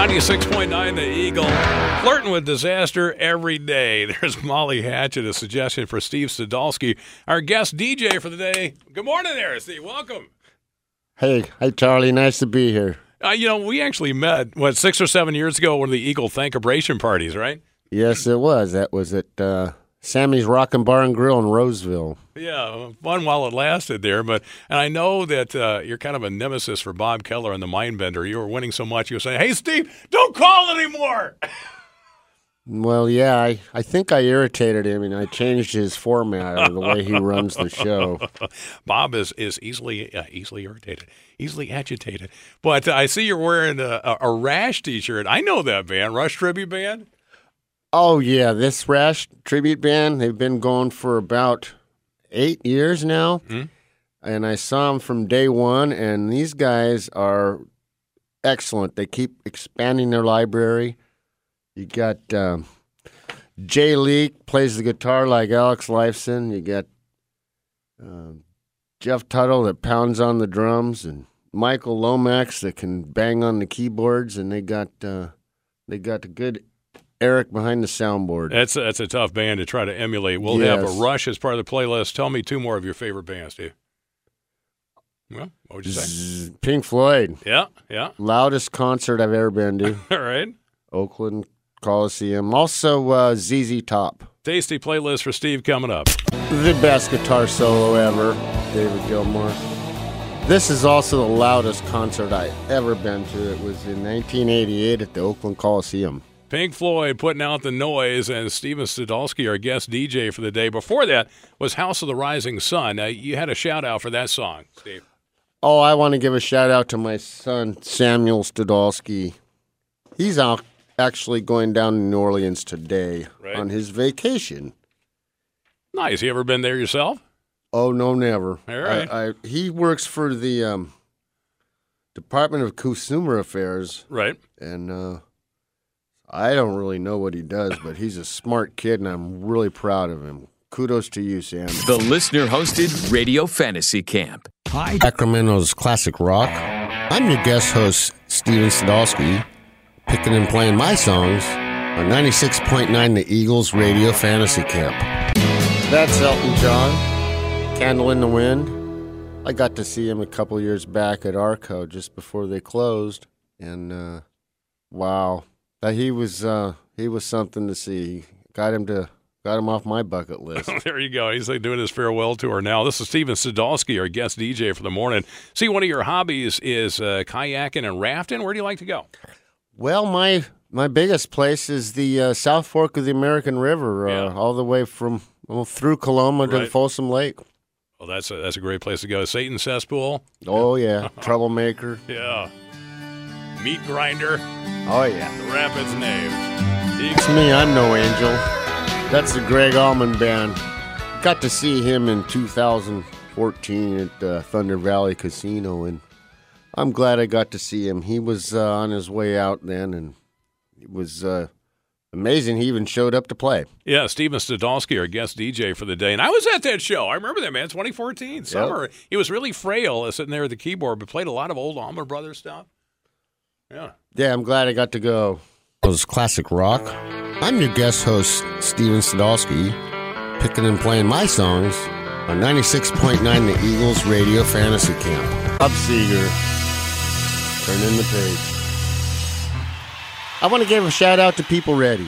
96.9 The Eagle. Flirting with disaster every day. There's Molly Hatchet, a suggestion for Steve Stadolski, our guest DJ for the day. Good morning there, Steve. Welcome. Hey, Charlie. Nice to be here. We actually met, 6 or 7 years ago at one of the Eagle Thankabration parties, right? Yes, it was. That was at Sammy's Rockin' Bar and Grill in Roseville. Yeah, fun while it lasted there. And I know that you're kind of a nemesis for Bob Keller and the Mindbender. You were winning so much, you were saying, "Hey, Steve, don't call anymore." Well, yeah, I think I irritated him, and I changed his format or the way he runs the show. Bob is easily irritated, easily agitated. But I see you're wearing a Rash T-shirt. I know that band, Rush Tribute Band. Oh, yeah, this Rash Tribute Band, they've been going for about 8 years now, and I saw them from day one, and these guys are excellent. They keep expanding their library. You got Jay Leake, plays the guitar like Alex Lifeson. You got Jeff Tuttle that pounds on the drums, and Michael Lomax that can bang on the keyboards, and they got a good Eric behind the soundboard. That's a tough band to try to emulate. We'll have a Rush as part of the playlist. Tell me two more of your favorite bands, Steve. Well, what would you say? Pink Floyd. Yeah. Loudest concert I've ever been to. All right. Oakland Coliseum. Also ZZ Top. Tasty playlist for Steve coming up. The best guitar solo ever, David Gilmour. This is also the loudest concert I ever been to. It was in 1988 at the Oakland Coliseum. Pink Floyd putting out the noise, and Steven Stadolski, our guest DJ for the day. Before that was House of the Rising Sun. You had a shout-out for that song, Steve. Oh, I want to give a shout-out to my son, Samuel Stadolski. He's actually going down to New Orleans today on his vacation. Nice. You ever been there yourself? Oh, no, never. All right. He works for the Department of Consumer Affairs. Right. And I don't really know what he does, but he's a smart kid, and I'm really proud of him. Kudos to you, Sam. The listener-hosted Radio Fantasy Camp. Hi, Sacramento's classic rock. I'm your guest host, Steven Stadolski, picking and playing my songs on 96.9 The Eagles Radio Fantasy Camp. That's Elton John, Candle in the Wind. I got to see him a couple years back at Arco just before they closed, and wow. He was something to see. Got him off my bucket list. There you go. He's doing his farewell tour now. This is Steven Stadolski, our guest DJ for the morning. See, one of your hobbies is kayaking and rafting. Where do you like to go? Well, my biggest place is the South Fork of the American River, all the way from through Coloma to Folsom Lake. Well, that's a great place to go. Satan Cesspool. Oh yeah, Troublemaker. Yeah. Meat Grinder. Oh, yeah. The Rapids name. It's me, I'm no angel. That's the Greg Allman Band. Got to see him in 2014 at Thunder Valley Casino, and I'm glad I got to see him. He was on his way out then, and it was amazing he even showed up to play. Yeah, Steven Stadolski, our guest DJ for the day. And I was at that show. I remember that, man, 2014, summer. Yep. He was really frail sitting there at the keyboard, but played a lot of old Allman Brothers stuff. Yeah, I'm glad I got to go. It was classic rock. I'm your guest host, Steven Stadolski, picking and playing my songs on 96.9 The Eagles Radio Fantasy Camp. Bob Seger, turning the page. I want to give a shout out to People Ready.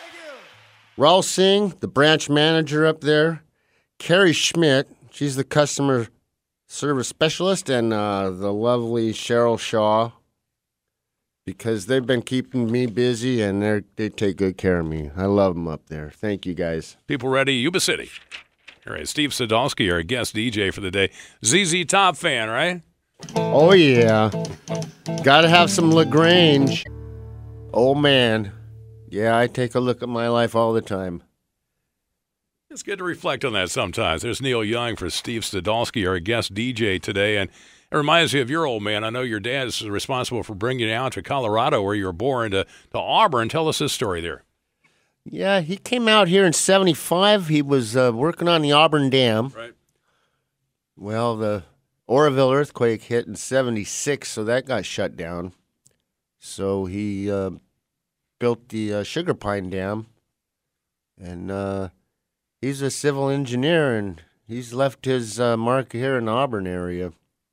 Raul Singh, the branch manager up there. Carrie Schmidt, she's the customer service specialist, and the lovely Cheryl Shaw, because they've been keeping me busy, and they take good care of me. I love them up there. Thank you, guys. People Ready, Yuba City. All right, Steve Stadolski, our guest DJ for the day. ZZ Top fan, right? Oh, yeah. Got to have some LaGrange. Oh, man. Yeah, I take a look at my life all the time. It's good to reflect on that sometimes. There's Neil Young for Steve Stadolski, our guest DJ today, and it reminds me of your old man. I know your dad is responsible for bringing you out to Colorado, where you were born, to Auburn. Tell us his story there. Yeah, he came out here in 75. He was working on the Auburn Dam. Right. Well, the Oroville earthquake hit in 76, so that got shut down. So he built the Sugar Pine Dam, and he's a civil engineer, and he's left his mark here in the Auburn area.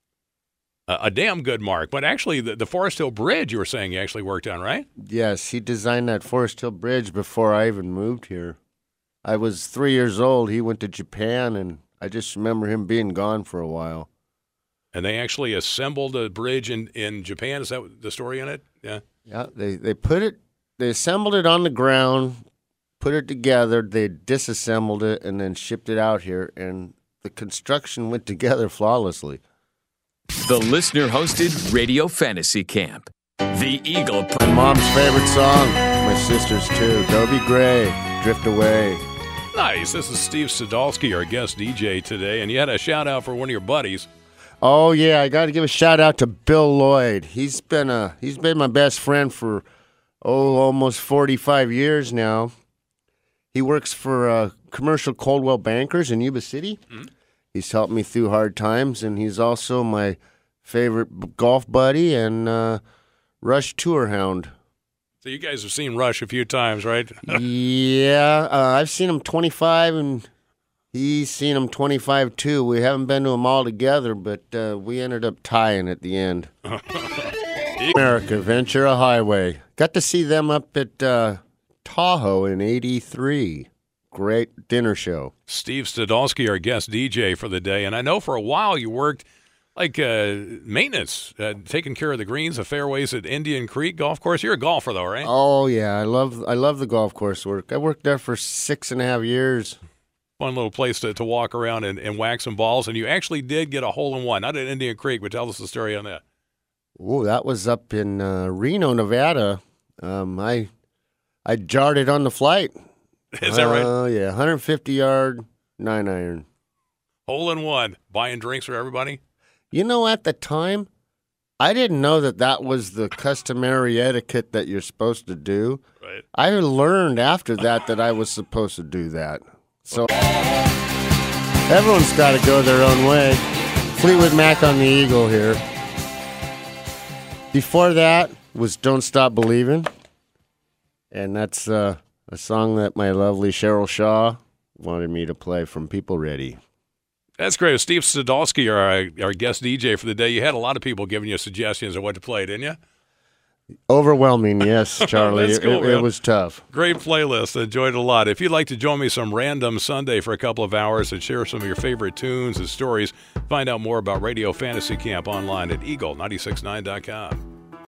A damn good mark. But actually, the Forest Hill Bridge you were saying he actually worked on, right? Yes, he designed that Forest Hill Bridge before I even moved here. I was 3 years old. He went to Japan, and I just remember him being gone for a while. And they actually assembled a bridge in Japan. Is that the story in it? Yeah. Yeah, they assembled it on the ground, put it together, they disassembled it, and then shipped it out here, and the construction went together flawlessly. The listener-hosted Radio Fantasy Camp. The Eagle. My mom's favorite song, my sister's too, Dobie Gray, Drift Away. Nice. This is Steve Sadolsky, our guest DJ today, and you had a shout-out for one of your buddies. Oh, yeah, I got to give a shout-out to Bill Lloyd. He's been my best friend for, almost 45 years now. He works for Commercial Coldwell Bankers in Yuba City. Mm-hmm. He's helped me through hard times, and he's also my favorite golf buddy and Rush tour hound. So you guys have seen Rush a few times, right? Yeah, I've seen him 25, and he's seen him 25 too. We haven't been to them all together, but we ended up tying at the end. America, Ventura Highway. Got to see them up at Tahoe in '83. Great dinner show. Steve Sadolsky, our guest DJ for the day. And I know for a while you worked like maintenance, taking care of the greens, the fairways at Indian Creek Golf Course. You're a golfer, though, right? Oh, yeah. I love the golf course work. I worked there for 6.5 years. Fun little place to walk around and whack some balls. And you actually did get a hole-in-one, not at Indian Creek, but tell us the story on that. Oh, that was up in Reno, Nevada. I jarred it on the flight. Is that right? Oh, yeah. 150-yard, 9-iron. Hole-in-one. Buying drinks for everybody? You know, at the time, I didn't know that was the customary etiquette that you're supposed to do. Right. I learned after that I was supposed to do that. So everyone's got to go their own way. Fleetwood Mac on the Eagle here. Before that was Don't Stop Believin'. And that's a song that my lovely Cheryl Shaw wanted me to play from People Ready. That's great. Steve Sadolsky, our guest DJ for the day. You had a lot of people giving you suggestions of what to play, didn't you? Overwhelming, yes, Charlie. Cool, it was tough. Great playlist. Enjoyed it a lot. If you'd like to join me some random Sunday for a couple of hours and share some of your favorite tunes and stories, find out more about Radio Fantasy Camp online at eagle969.com.